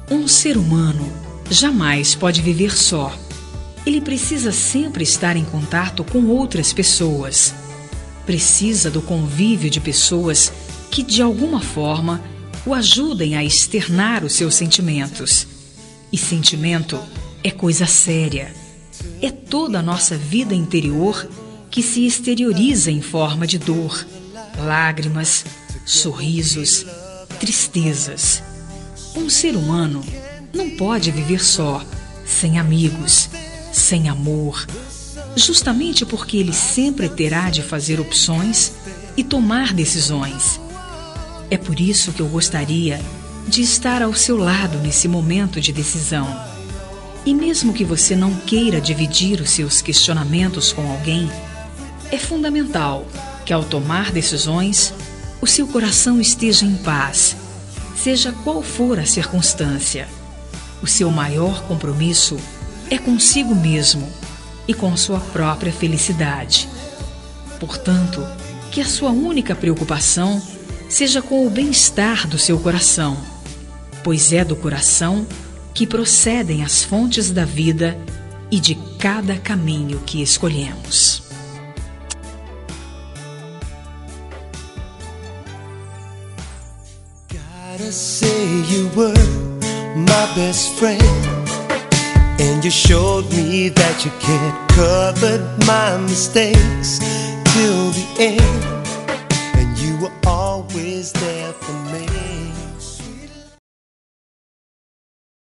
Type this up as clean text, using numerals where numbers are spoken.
Um ser humano jamais pode viver só. Ele precisa sempre estar em contato com outras pessoas. Precisa do convívio de pessoas que, de alguma forma, o ajudem a externar os seus sentimentos. E sentimento é coisa séria. É toda a nossa vida interior que se exterioriza em forma de dor, lágrimas, sorrisos, tristezas. Um ser humano não pode viver só, sem amigos, sem amor, justamente porque ele sempre terá de fazer opções e tomar decisões. É por isso que eu gostaria de estar ao seu lado nesse momento de decisão. E mesmo que você não queira dividir os seus questionamentos com alguém, é fundamental que ao tomar decisões, o seu coração esteja em paz, seja qual for a circunstância. O seu maior compromisso é consigo mesmo e com sua própria felicidade. Portanto, que a sua única preocupação seja com o bem-estar do seu coração, pois é do coração que procedem as fontes da vida e de cada caminho que escolhemos. Gotta say you were my best friend, and you showed me that you can't cover my mistakes till the end.